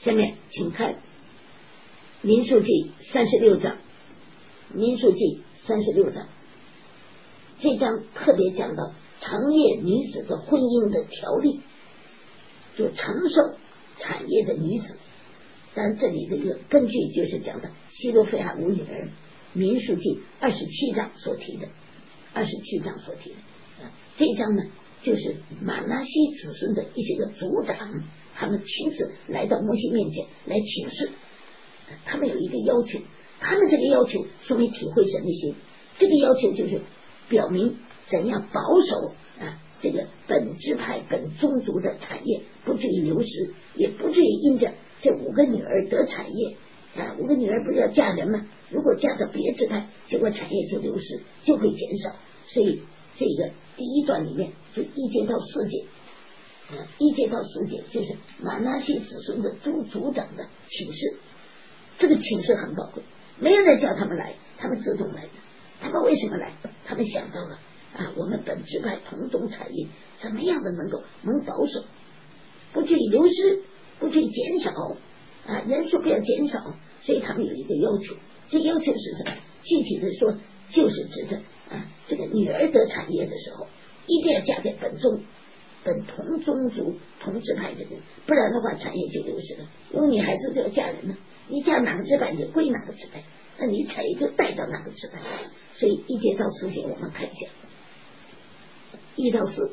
下面请看民数记36章，民数记36章，这章特别讲到长业女子的婚姻的条例，就长寿产业的女子。当然这里这个根据就是讲的希罗非哈无女儿，民数记27章所提的，27章所提的。这一章呢，就是马拿西子孙的一些个族长，他们亲自来到摩西面前来请示，他们有一个要求，他们这个要求说明体会神的心，这个要求就是表明怎样保守这个本支派本宗族的产业不至于流失，也不至于因着这5个女儿得产业5个女儿不是要嫁人吗？如果嫁到别支派，结果产业就流失，就会减少。所以这个第一段里面就1节到4节，1节到4节就是马拿西子孙的族长的请示，这个请示很宝贵，没有人叫他们来，他们自动来的。他们为什么来？他们想到了我们本支派同宗产业怎么样的能够能保守，不至于流失，不至于减少人数不要减少，所以他们有一个要求。这要求是什么？具体的说，就是指着这个女儿得产业的时候，一定要嫁给本同宗族同支派的人，不然的话产业就流失了。因为女孩子就要嫁人了，你嫁哪个支派你归哪个支派，那你产业就带到哪个支派。所以1节到4节我们看一下，1到4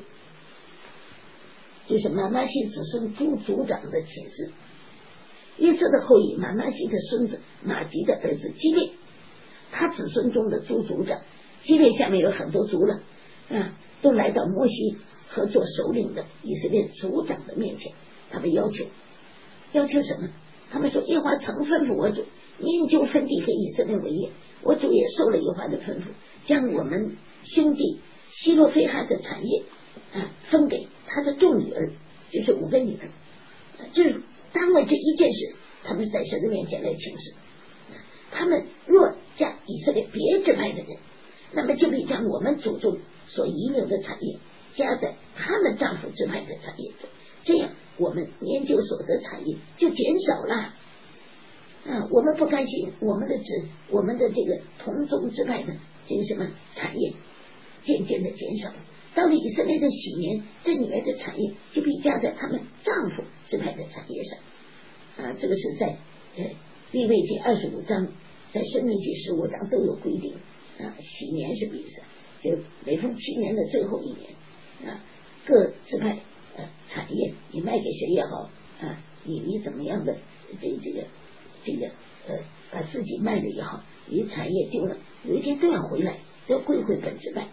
就是马拿西子孙族长的启示。约瑟的后裔马拿西的孙子拿吉的儿子基列，他子孙中的族长，基列下面有很多族了都来到摩西和做首领的以色列族长的面前，他们要求什么？他们说耶和华曾吩咐我主，您就分地给以色列为业，我主也受了耶和华的吩咐，将我们兄弟希罗非哈的产业分给他的众女儿，就是5个女儿。就是单为这一件事，他们在神的面前来请示。他们若嫁以色列别支派的人，那么就必将我们祖宗所遗留的产业加在他们丈夫支派的产业中，这样我们年久所得产业就减少了我们不甘心我们的这个同宗支派的这个什么产业渐渐的减少了，到了以色列的喜年，这女儿的产业就必加在他们丈夫支派的产业上这个是在利未记25章，在申命记15章都有规定喜年是比赛，就每逢7年的最后一年各支派产业你卖给谁也好你怎么样的这个把自己卖了也好，你产业丢了，有一天都要回来，都要归回本支派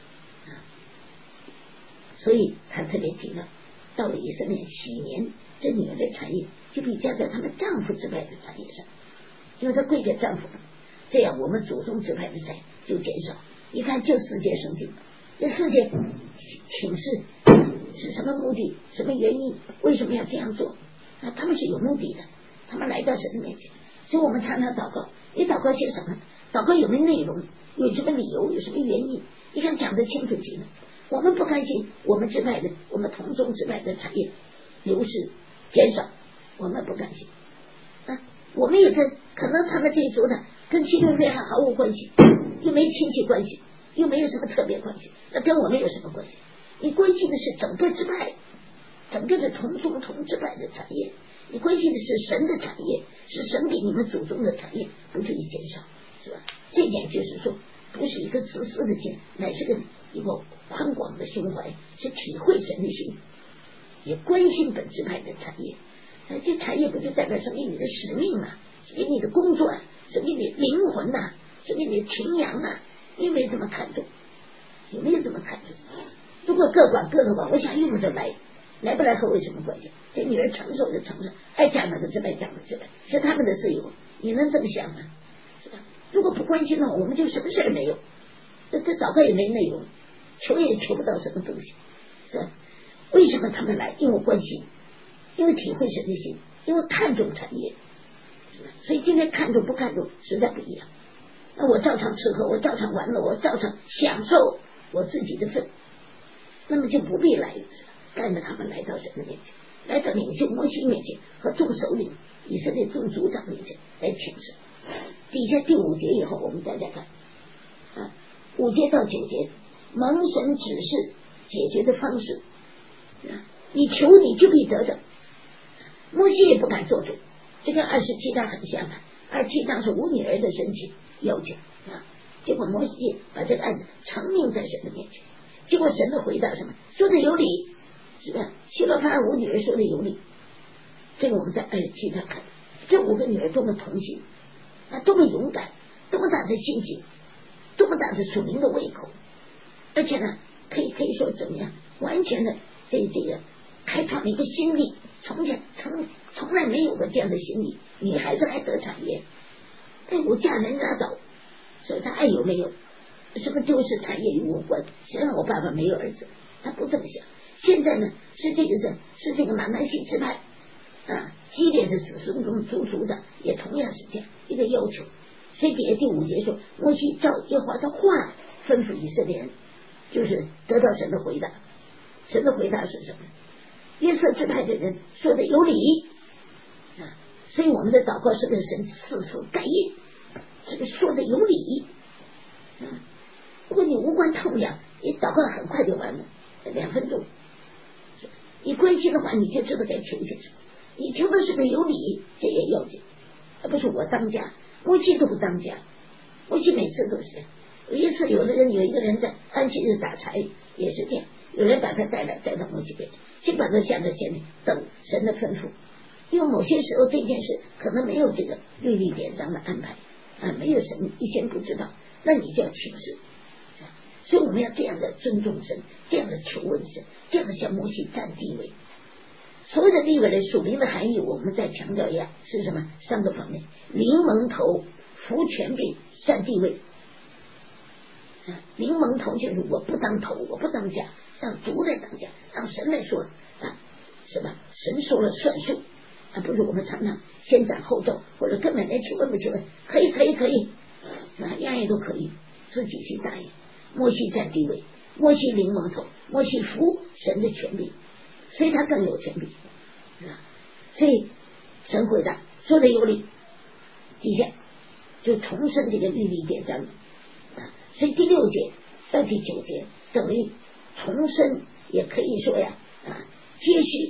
所以他特别提到了以色列喜年，这女儿的产业就必加在他们丈夫支派的产业上，因为她归给丈夫了，这样我们祖宗支派的产业就减少。你看这4节圣经，这4节请示是什么目的，什么原因，为什么要这样做他们是有目的的，他们来到神的面前。所以我们常常祷告，你祷告些什么？祷告有没有内容，有什么理由，有什么原因，你看讲得清楚极了。我们不甘心我们支派的我们同宗支派的产业流失减少，我们不甘心我们也可能他们这一族的跟希罗非哈毫无关系，又没亲戚关系，又没有什么特别关系，那跟我们有什么关系？你关心的是整个支派，整个的同宗同支派的产业，你关心的是神的产业，是神给你们祖宗的产业不至于减少，是吧？这点就是说不是一个自私的心，乃是一个宽广的胸怀，是体会神的心，也关心本支派的产业这产业不就代表什么你的使命是给你的工作是给你的灵魂是给你的情阳你有没有这么看重？有没有这么看重？如果各管各的话，我想用着来不来和我有什么关系？这女儿承受就承受，爱嫁哪个支派嫁哪个支派，是他们的自由，你能这么想吗？是吧？如果不关心的话，我们就什么事也没有，这祷告也没内容，求也求不到什么东西，是吧？为什么他们来？因为关心，因为体会神的心，因为看重产业，所以今天看重不看重实在不一样。那我照常吃喝，我照常玩乐，我照常享受我自己的份，那么就不必来带着他们来到神的面前， 来到领袖摩西面前和众首领以色列众族长面前来请示。底下第5节以后，我们大家看5节到9节，蒙神指示解决的方式，你求你就必得着。摩西也不敢做主，这跟27章很相反。27章是无女儿的申请要求结果摩西把这个案子呈明在神的面前，结果神的回答什么？说的有理，是吧？希罗法无女儿说的有理。这个我们在27章看，这5个女儿多么同心，多么勇敢，多么大的信心，多么大的属灵的胃口，而且呢，可以说怎么样，完全的这个开创了一个新力，从来没有过这样的新力，女孩子还得产业，我嫁人拉倒，所以她爱有没有，什么丢失产业与我无关。谁让我爸爸没有儿子，他不这么想。现在呢，是这个马南西支派激烈的子孙中族族的，也同样是这样一个要求。所以底下第5节说，摩西照耶和华的话吩咐以色列人，就是得到神的回答。神的回答是什么？约瑟支派的人说的有理所以我们的祷告是跟神次次感应，这个说的有理如果你无关痛痒，你祷告很快就完了，2分钟。你关心的话，你就知道该求些什么。你求的是个有理，这也要紧，而不是我当家。摩西都不当家，摩西每次都是这样。有一次有一个人在安息日打柴，也是这样，有人把他带到摩西边，先把他降在前面等神的吩咐。因为某些时候这件事可能没有这个律例典章的安排没有神以前不知道，那你就要请示。所以我们要这样的尊重神，这样的求问神，这样的向摩西占地位。所谓的立位的属灵的含义，我们再强调一下是什么？3个方面：灵蒙头、服权柄、占地位。灵蒙头就是我不当头，我不当家，让主来当家，让神来说是吧？神说了算数不是我们常常先斩后奏，或者根本连求问不求问，可以样样都可以，自己去答应。摩西占地位，摩西灵蒙头，摩西服神的权柄，所以他更有权柄所以神回答说的有理，底下就重申这个律例典章所以第6节到第9节等于重申，也可以说接续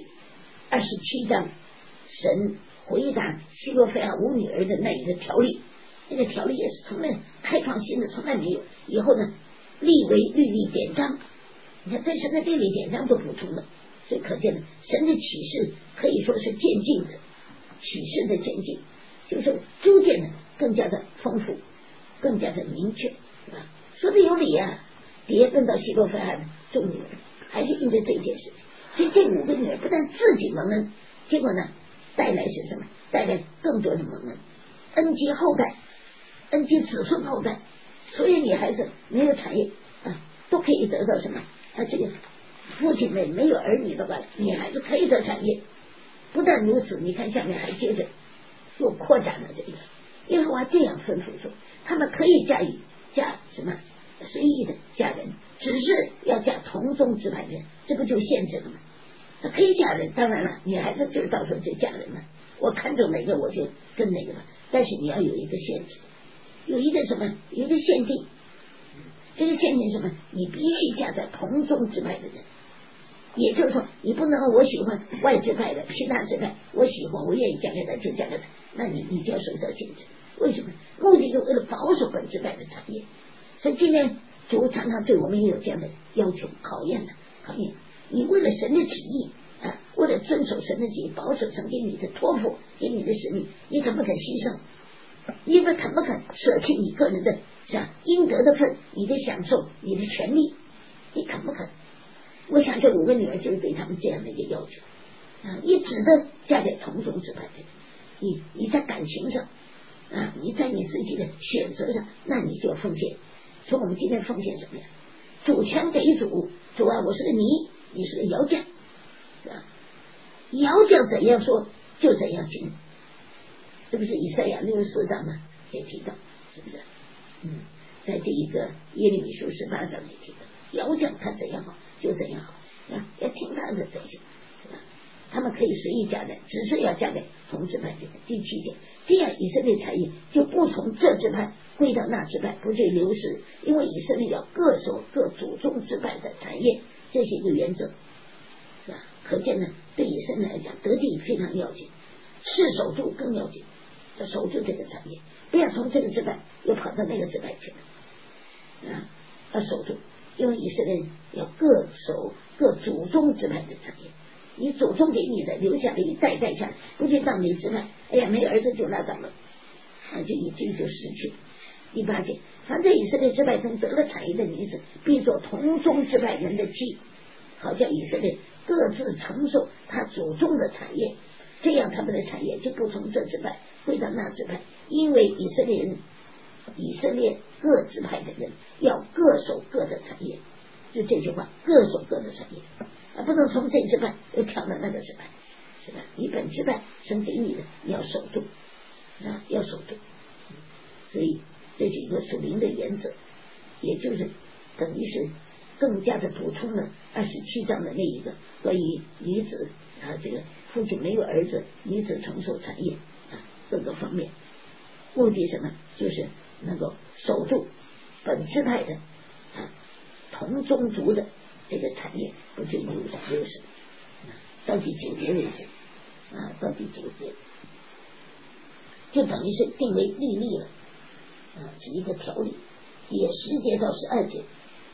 27章神回答希罗非亚无女儿的那一个条例，那个条例也是从来开创新的，从来没有。以后呢，立为律例典章，你看在神的律例典章都补充了，所以可见呢，神的启示可以说是渐进的，启示的渐进，就是逐渐的更加的丰富，更加的明确说的有理底下跟到希罗非亚的众女儿，还是因着这件事情。所以这5个女儿不但自己蒙恩，结果呢带来是什么？带来更多的蒙恩，恩及后代，恩及子孙后代。所有女孩子没有产业都可以得到什么这个父亲们没有儿女的话，女孩子可以得产业。不但如此，你看下面还接着又扩展了这个。耶和华这样吩咐说，他们可以嫁什么随意的嫁人，只是要嫁同宗支派人，这不就限制了吗？可以嫁人，当然了，女孩子就是到时候就嫁人了，我看中哪个我就跟哪个了，但是你要有一个限制，有一个什么，有一个限定。这个限定什么？你必须嫁在同宗支派的人，也就是说你不能我喜欢外支派的其他支派，我喜欢我愿意嫁给他就嫁给他，那你就要受到限制。为什么？目的就为了保守本支派的产业。所以今天主常常对我们也有这样的要求考验。你为了神的旨意为了遵守神的旨意，保守神给你的托付，给你的使命，你肯不肯牺牲？你肯不肯舍弃你个人的应得的份，你的享受，你的权利，你肯不肯？我想这5个女儿就是对他们这样的一个要求你只得嫁给同宗支派的人，你在感情上你在你自己的选择上，那你就要奉献。所以我们今天奉献什么呀？主权给主我是个你是个窑匠窑匠怎样说就怎样行，这不是以赛亚64章吗？也提到，是不是在这一个耶利米书18章也提到，窑匠他怎样好就怎样好要听他的怎样他们可以随意嫁人，只是要嫁给同支派这个。第7点，这样以色列产业就不从这支派归到那支派，不致流失，因为以色列要各守各祖宗支派的产业，这是一个原则，是吧？可见呢，对以色列来讲，得地非常要紧，是守住更要紧，要守住这个产业，不要从这个支派又跑到那个支派去了，要守住，因为以色列要各守各祖宗支派的产业。你祖宗给你的留下的一代代下来，不去当你支派，哎呀，没儿子就拉倒了，就已经就失去。第8节，凡在以色列支派中得了产业的女子，必做同宗支派人的妻，好叫以色列各自承受他祖宗的产业，这样他们的产业就不从这支派归到那支派，因为以色列各支派的人要各守各的产业，就这句话，各守各的产业，不能从这支派又跳到那个支派，是吧？你本支派神给你的，你要守住，要守住。所以这是一个属灵的原则，也就是等于是更加的补充了27章的那一个关于女子这个父亲没有儿子，女子承受产业各个方面，目的什么？就是能够守住本支派的同宗族的这个产业，不至于流失。到第9节为止，到第9节就等于是定为律例了，是一个条例。也10节到12节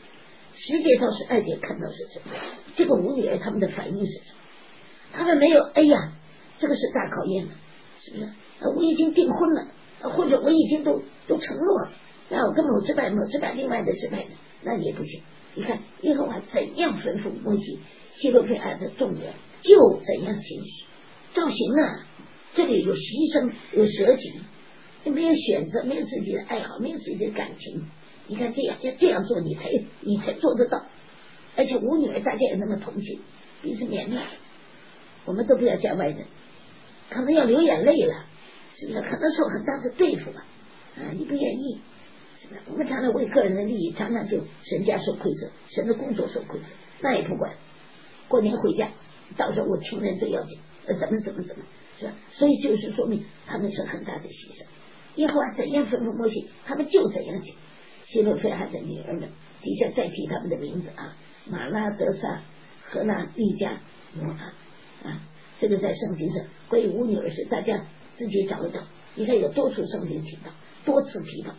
，10节到12节看到是什么？这个5女儿他们的反应是什么？他们没有哎呀，这个是大考验了，是不是？我已经订婚了，或者我已经都承诺了，然后跟某支派另外的支派的，那也不行。你看耶和华怎样吩咐摩西，希罗非亚的众人就怎样行，照行啊。这里有牺牲，有舍己，没有选择，没有自己的爱好，没有自己的感情。你看这样要这样做，你才做得到。而且5女儿大家也那么同情，彼此勉励，我们都不要嫁外人，可能要流眼泪了，是不是？可能受很大的对付吧，你不愿意，是不是？我们常常为个人的利益，常常就神家受亏损，神的工作受亏损，那也不管。过年回家，到时候我情人最要紧，怎么，是吧？所以就是说明他们是很大的牺牲。耶和华怎样吩咐摩西，他们就怎样行。希罗非亚的女儿们，底下再提他们的名字马拉、德撒、荷拉、利加、摩阿这个在圣经上关于5女儿是大家自己找一找，你看有多处圣经提到，多次提到，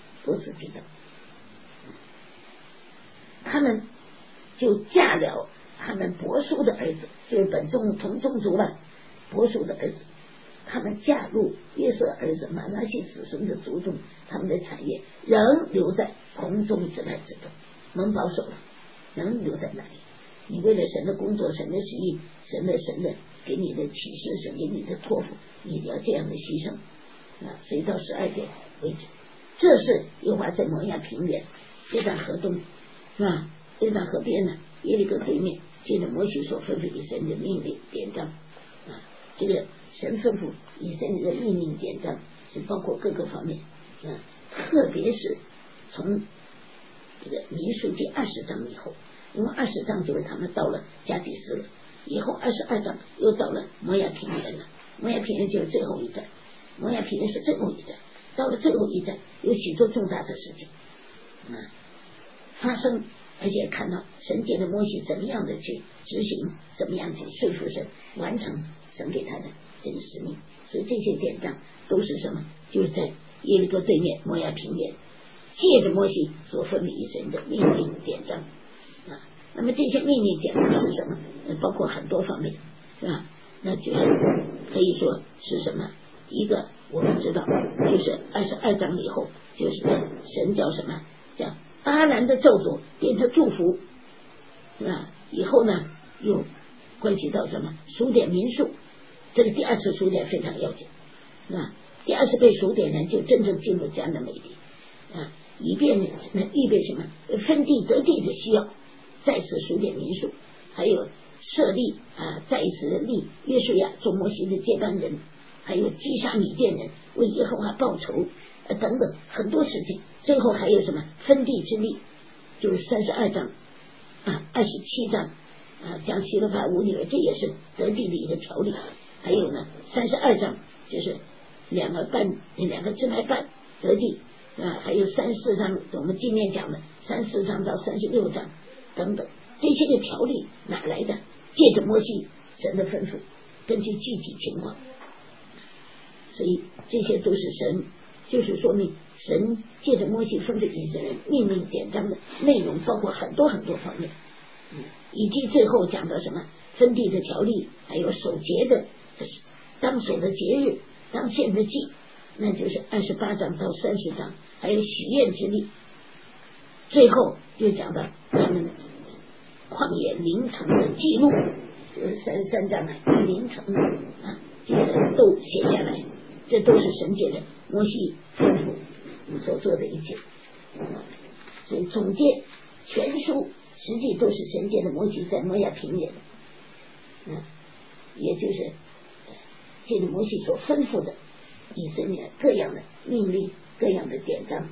他们就嫁了他们伯叔的儿子，就是本宗同宗族了，伯叔的儿子，他们嫁入约瑟儿子马拿西子孙的族中，他们的产业仍留在同宗支派之中，能保守了，仍留在那里。你为了神的工作，神的旨意，神的给你的启示，神给你的托付，你要这样的牺牲所以到12节为止，这是耶和华在摩亚平原约旦河东是吧？约旦河边呢，耶利哥对面，接着摩西所吩咐以色列的命令典章这个神吩咐以色列的命令典章是包括各个方面特别是从这个民数记20章以后，因为20章就是他们到了加底斯了，以后22章又到了摩亚平原了，摩亚平原就是最后一站，摩亚平原是最后一站，到了最后一站有许多重大的事情发生，而且看到神借着摩西怎么样的去执行，怎么样去说服神完成神给他的这个使命。所以这些典章都是什么？就是在耶利哥对面摩亚平原借着摩西所吩咐以色列的命令典章那么这些命令典章是什么？包括很多方面是吧？那就是可以说是什么？一个我们知道就是22章以后，就是神叫什么？叫巴兰的咒诅变成祝福是吧？以后呢又关系到什么？数点民数，这个第2次数点非常要紧是吧？第20倍数点人就真正进入迦南美地以便预备什么分地得地的需要，再次数点民数，还有设立再一次立约书亚做摩西的接班人，还有击杀米甸人，为耶和华报仇等等很多事情。最后还有什么分地之立，就是32章27章将希罗法5女儿，这也是得地的一个条例。还有呢32章就是2个支派半得地还有3、4章我们今天讲的3、4章到36章等等，这些个条例哪来的？借着摩西神的吩咐，根据具体情况，所以这些都是神，就是说明神借着摩西吩咐以色列人命令典章的内容，包括很多很多方面，以及最后讲到什么分地的条例，还有守节的当守的节日，当献的祭，那就是28章到30章，还有许愿之例。最后又讲到他们旷野凌城的记录，就是33章与凌城这个都写下来，这都是神借着摩西吩咐所做的一切。所以总结全书实际都是神借着摩西在摩亚平原也就是借着摩西所吩咐的以色列各样的命令，各样的典章。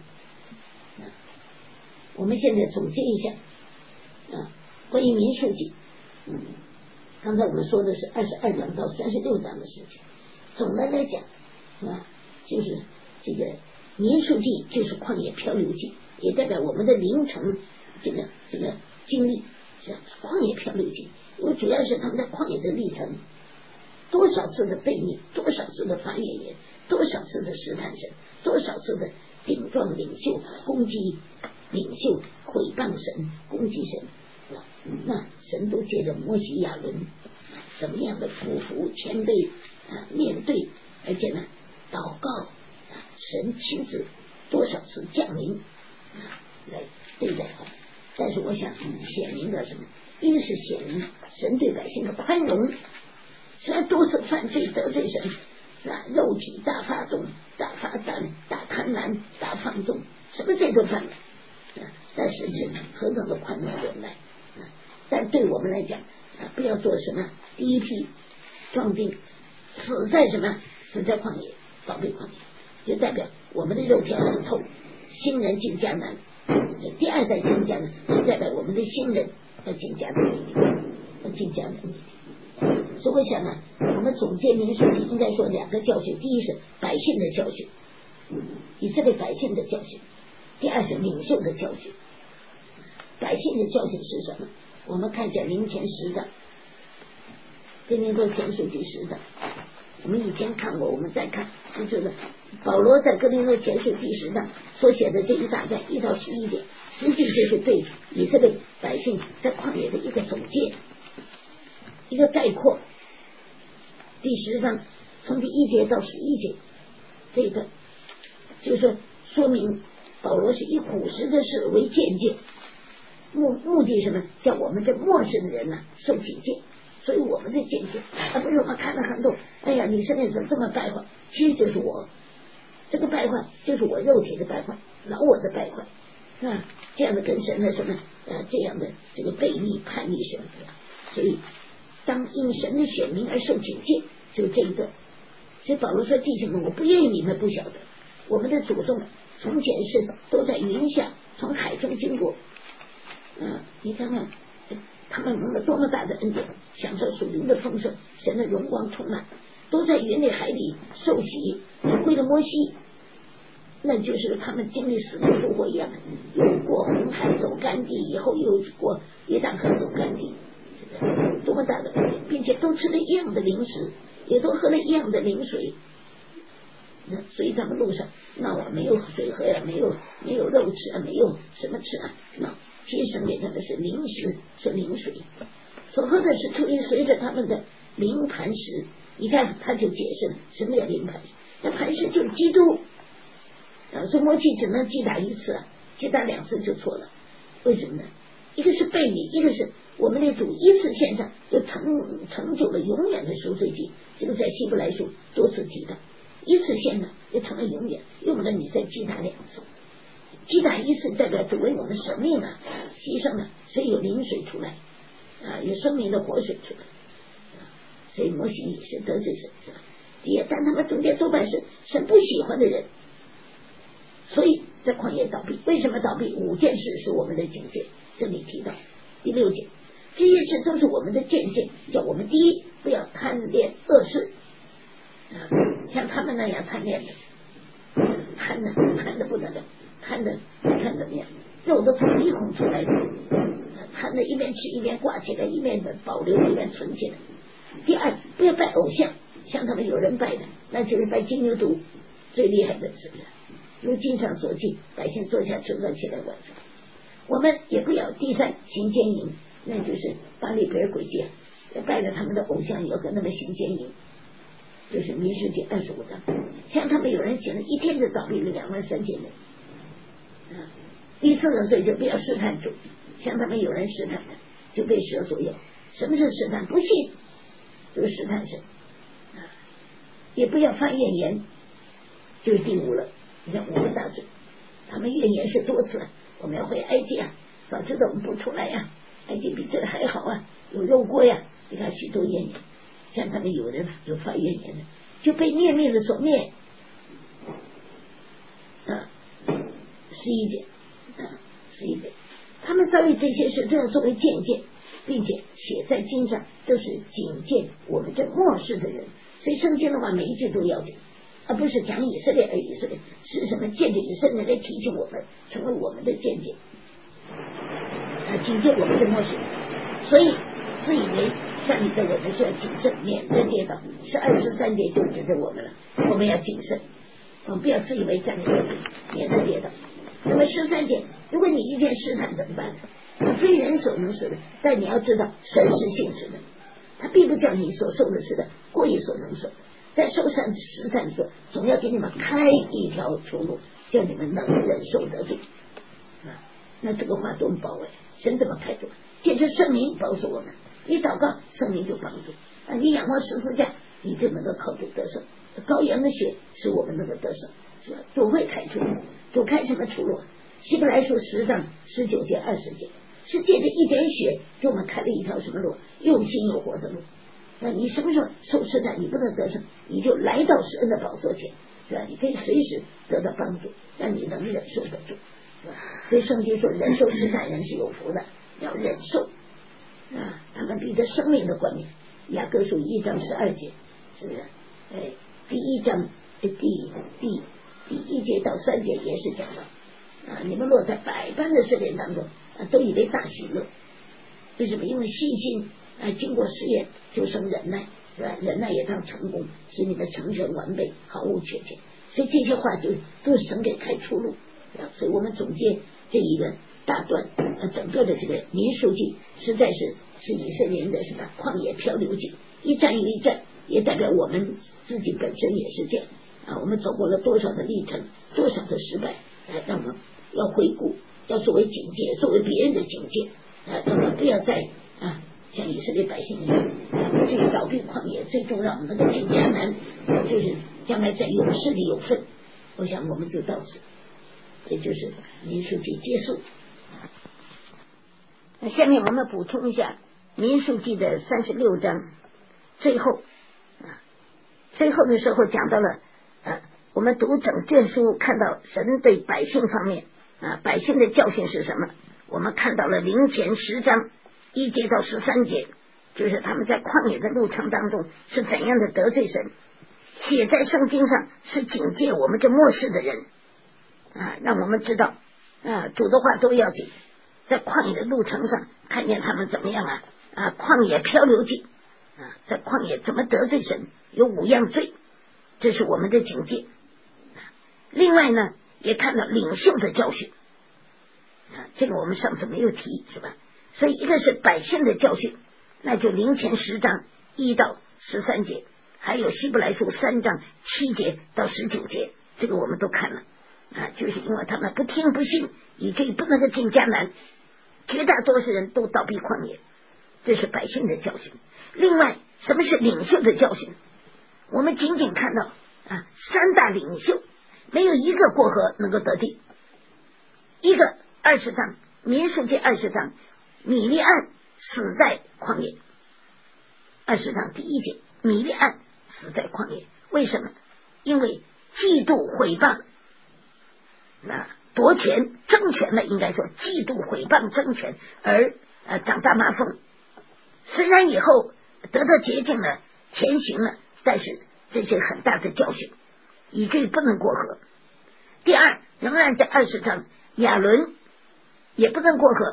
我们现在总结一下关于民数记，刚才我们说的是22章到36章的事情。总的来讲就是这个民数记就是旷野漂流记，也代表我们的灵程这个经历是旷野漂流记，因为主要是他们在旷野的历程，多少次的悖逆，多少次的发怨言，多少次的试探神，多少次的顶撞领袖，攻击领袖，毁谤神，攻击神。那神都借着摩西亚伦怎么样的匍匐谦卑面对，而且呢祷告神亲自多少次降临来对待他。但是我想显明的什么？一是显明神对百姓的宽容，虽然多次犯罪得罪神肉体大发动，大贪婪，大放纵，什么罪都犯了但是神何等的宽容忍耐但对我们来讲不要做什么第一批壮丁死在什么？死在旷野，宝贝旷野，就代表我们的肉体死透，新人进迦南。第二代进迦南是代表我们的新人要进迦南地，要进迦南地。所以我想我们总结民数记应该说2个教训，第一是百姓的教训，以色列百姓的教训；第二是领袖的教训。百姓的教训是什么？我们看一下林前10章，哥林多前书第10章，我们以前看过，我们再看就知道保罗在哥林多前书第10章所写的这一大段1到11节，实际就是对以色列百姓在旷野的一个总结，一个概括。第10章从第1节到11节，这个就是说明保罗是以古时的事为鉴戒，目的什么？叫我们这末世的人受警戒。所以我们的见解不是我们看了很多哎呀以色列怎么这么败坏，其实就是我这个败坏，就是我肉体的败坏，老我的败坏这样的跟神的什么这样的这个悖逆叛逆神所以当因神的选民而受警戒，就这一段。所以保罗说弟兄们，我不愿意你们不晓得，我们的祖宗从前是都在云下从海中经过你看看他们蒙了多么大的恩典，享受属灵的丰盛，神的荣光充满，都在云里海里受洗归了摩西，那就是他们经历死里复活一样，又过红海走干地，以后又过约旦河走干地，多么大的恩典，并且都吃了一样的零食，也都喝了一样的灵水。所以他们路上没有水喝没有肉吃没有什么吃其实神给他们是灵食，是灵水，所喝的是出于随着他们的灵磐石。你看他就解释了什么叫灵磐石，那磐石就是基督所以摩西只能击打1次击打2次就错了。为什么呢？一个是悖逆，一个是我们的主一次献上就成就了永远的赎罪祭，这个在希伯来书多次提到，一次献上就成了永远，用了你再击打2次，击打1次代表主为我们生命牺牲了，所以有灵水出来有生命的活水出来所以摩西也是得罪神是吧？但他们中间多半是神不喜欢的人，所以在旷野倒闭。为什么倒闭？5件事是我们的警戒，这里提到第6节， 这些事都是我们的见解，叫我们第一不要贪恋恶事像他们那样贪恋的，贪的不得了，贪的看怎么样，肉都从鼻孔出来的，贪的一边吃一边挂起来，一边保留一边存起来。第二，不要拜偶像，像他们有人拜的，那就是拜金牛犊最厉害的，是不是？如经上所记，百姓坐下吃饭起来晚上。我们也不要第三行奸淫，那就是巴利比尔鬼界，拜了他们的偶像，有跟他们行奸淫，就是民数记25章。像他们有人写了一天就倒闭了23000人第四个罪就不要试探主，像他们有人试探的就被蛇所有。什么是试探？不信就是试探神也不要发怨言，就是第五了。你看我们大罪，他们怨言是多次，我们要回埃及早知道我们不出来埃及比这还好有肉锅你看许多怨言，像他们有人有发怨言的，就被灭命的所灭11节11节，他们遭遇这些事都要作为见解，并且写在经上，这是警戒我们这末世的人。所以圣经的话每一句都要紧，而不是讲以色列而以色列，是什么见着以色列来提醒我们，成为我们的见解警戒我们的末世。所以自以为像你的我们是要谨慎，免得跌倒。12、13节就指着我们了，我们要谨慎，我们不要自以为站在这里，免得跌倒。那么13节，如果你遇见试探怎么办？非人所能使的，但你要知道神是信实的，他并不叫你所受的是的过于所能受，在受上试探的时候，总要给你们开一条出路，叫你们能忍受得住那这个话多么宝贵，神怎么开出？借着圣灵保守我们，你祷告圣灵就帮助你仰望十字架，你就能够靠主得胜。羔羊的血使我们能够得胜，是吧？主会开出路，主开什么出路？希伯来书10章19节20节，是借着一点血给我们开了一条什么路？又新又活的路。那你什么时候受试探，你不能得胜，你就来到施恩的宝座前，是吧？你可以随时得到帮助，让你能忍受得住，是吧？所以圣经说，忍受试探人是有福的，要忍受他们必得生命的冠冕。雅各书1章12节，是不是？第1章的第1节到3节也是讲到你们落在百般的试炼当中都以为大喜乐。为什么？因为信心经过试验就生忍耐，是吧？忍耐也当成功，使你们成全完备，毫无缺欠。所以这些话就都是神给开出路所以我们总结这一个大段整个的这个民数记，实在是以色列人的什么旷野漂流记，一站又一站，也代表我们自己本身也是这样我们走过了多少的历程，多少的失败让我们要回顾，要作为警戒，作为别人的警戒让我们不要再像以色列百姓一样不至于倒闭旷野，最终让我们能够进迦南，就是将来在勇士里有份。我想我们就到此，这就是民数记结束。那下面我们补充一下民数记的36章最后的时候讲到了我们读整卷书，看到神对百姓方面百姓的教训是什么？我们看到了灵前10章1节到13节，就是他们在旷野的路程当中是怎样的得罪神，写在圣经上是警戒我们这末世的人让我们知道主的话都要紧，在旷野的路程上看见他们怎么样旷野漂流记在旷野怎么得罪神，有5样罪，这是我们的警戒。另外呢，也看到领袖的教训这个我们上次没有提，是吧？所以一个是百姓的教训，那就灵前10章1到13节，还有希伯来书3章7节到19节，这个我们都看了就是因为他们不听不信，以至于不能够进迦南，绝大多数人都倒闭旷野，这是百姓的教训。另外什么是领袖的教训？我们仅仅看到3大领袖没有一个过河能够得地。一个20章民数记20章米利暗死在旷野，20章第1节米利暗死在旷野，为什么？因为嫉妒毁谤夺权争权了，应该说嫉妒毁谤争权而长大麻风虽然以后得到捷径了，前行了，但是这是很大的教训，以至于不能过河。第二，仍然在20章，亚伦也不能过河。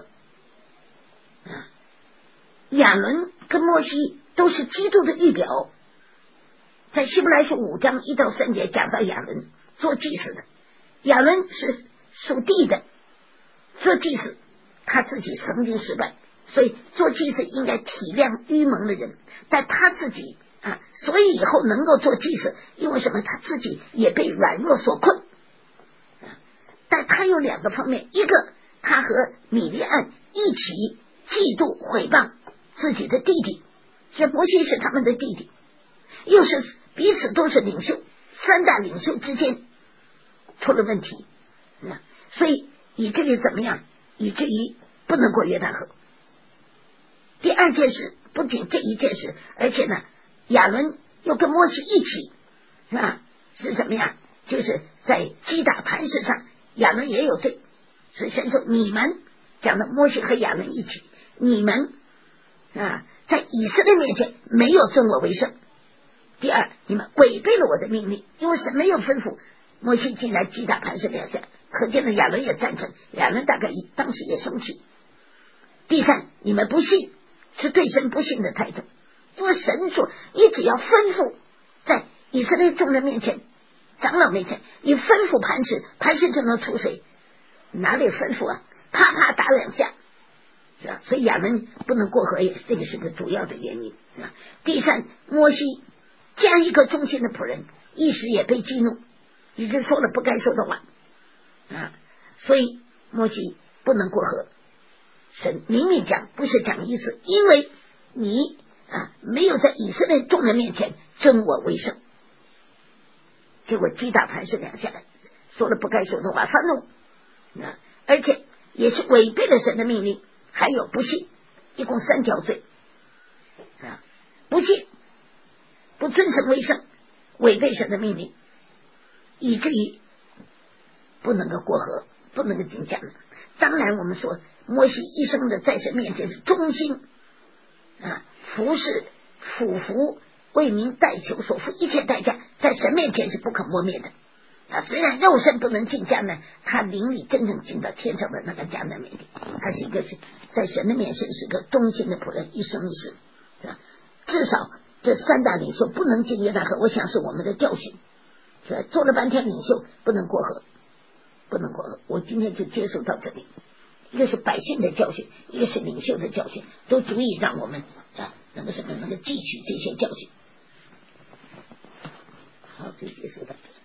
亚伦跟摩西都是基督的预表，在希伯来书5章1到3节讲到亚伦做祭司的。亚伦是属地的，做祭司他自己曾经失败，所以做祭司应该体谅愚蒙的人，但他自己所以以后能够做祭司，因为什么？他自己也被软弱所困。但他有2个方面，一个他和米利暗一起嫉妒毁谤自己的弟弟，所以摩西是他们的弟弟，又是彼此都是领袖，3大领袖之间出了问题，所以以至于怎么样？以至于不能过约旦河。第二件事，不仅这一件事，而且呢，亚伦又跟摩西一起，是什么样？就是在击打磐石上，亚伦也有罪，所以神说你们，讲的摩西和亚伦一起，你们在以色列面前没有尊我为圣。第二，你们违背了我的命令，因为神没有吩咐摩西进来击打磐石2下，可见的亚伦也赞成，亚伦大概当时也生气。第三，你们不信，是对神不信的态度，因为神说你只要吩咐在以色列众人面前，长老面前，你吩咐磐石就能出水，哪里吩咐啪啪打2下，是吧？所以亚伦不能过河，这个是个主要的原因，是吧？第三，摩西这样一个忠心的仆人，一时也被激怒，已经说了不该说的话所以摩西不能过河。神明明讲，不是讲一次，因为你没有在以色列众人面前尊我为圣，结果击打磐石2下，说了不该说的话，发怒而且也是违背了神的命令，还有不信，一共3条罪不信，不尊神为圣，违背神的命令，以至于不能够过河，不能够进迦南。当然我们说摩西一生的在神面前是忠心服侍俯伏，为民代求，所付一切代价，在神面前是不可磨灭的虽然肉身不能进迦南，他灵里真正进到天上的那个迦南美地，他是一个是在神的面前是个忠心的仆人，一生一世至少这3大领袖不能进约旦河，我想是我们的教训，是吧？做了半天领袖不能过河，不能过河。我今天就接受到这里，一个是百姓的教训，一个是领袖的教训，都足以让我们能够汲取这些教训。好，就接受到这里。